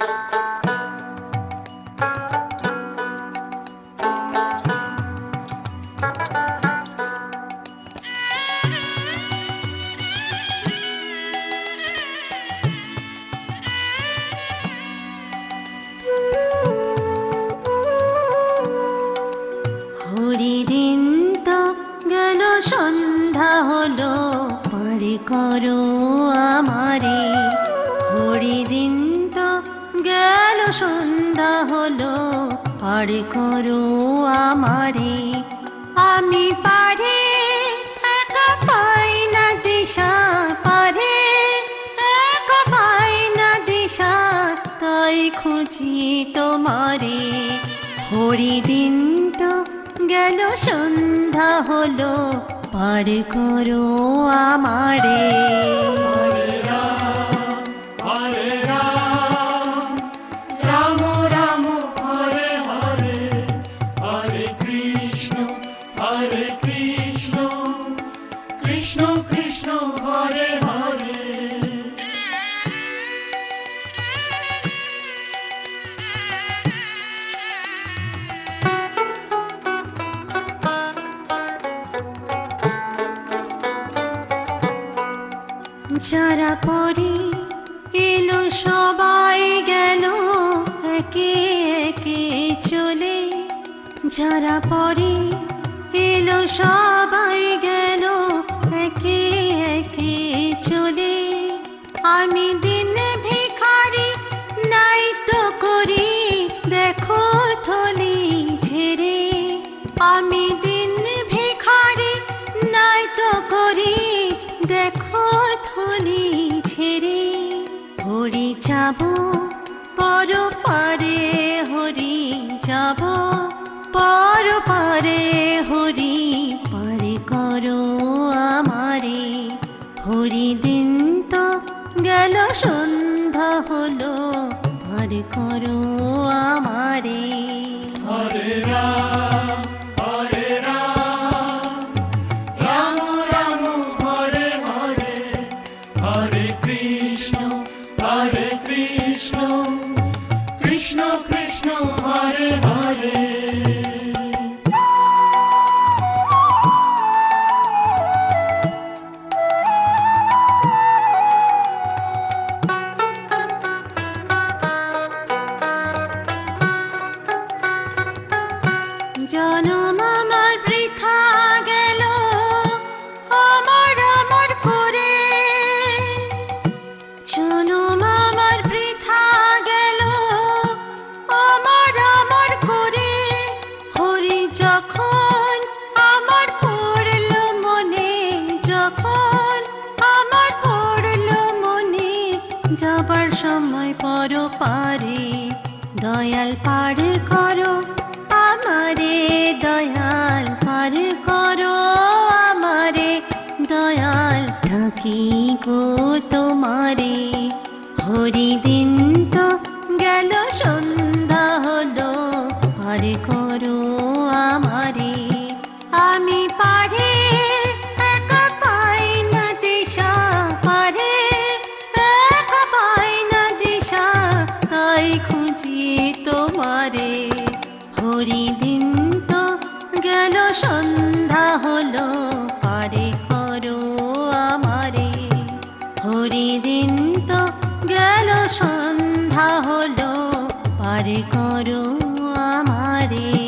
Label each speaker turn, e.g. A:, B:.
A: হরিদিন তো গেল সন্ধ্যা হলো, পারে করো আমারে। হরিদিন তো গেল সন্ধ্যা হলো, পারে করো আমারে। আমি পারে একা পাই না দিশা, পারে একা পাই না দিশা, তাই খুঁজি তোমারে। হরিদিন তো গেল সন্ধ্যা হলো, পার করো আমারে।
B: হরে রাম, হরে রাম, রাম রাম হরে হরে, হরে কৃষ্ণ, কৃষ্ণ কৃষ্ণ হরে হরে।
A: যারা পরে এলো সবাই গেল একে একে চলে, যারা পরে এলো সবাই গেল একে একে চলে। আমি দিন ভিখারি নাই তো করি, দেখো থলি ঝেড়ে। আমি দিন ভিখারি নাই তো করি, দেখো থলি ঝেড়ে। হরি যাব পর পারে, হরি যাব পর পারে, হরি পারে করো আমারে। হরি দিন তো গেল সন্ধ্যা হলো, পারে করো আমারে।
B: হরে রাম, হরে রাম, রাম রাম হরে হরে, হরে কৃষ্ণ, কৃষ্ণ কৃষ্ণ হরে হরে।
A: জনম আমার বৃথা গেল আমার আমার করে, জনম আমার বৃথা গেল আমার আমার করে। হরি যখন আমার পড়ল মনে, যখন আমার পড়ল মনে, যাবার সময় পর পারে। দয়াল পার করো আমারে, দয়াল পার করো আমারে। দয়াল ঢাকি গো তোমারে। হরি দিন তো গেল সন্ধ্যা হলো, পার করো আমারে। আমি পারে একা পাই না দিশা, পারে একা পাই না দিশা, তাই খুঁজি তোমারে। হরি দিন তো গেল সন্ধ্যা হলো, পারে করো আমারে। হরি দিন তো গেল সন্ধ্যা হলো, পারে করো আমারে।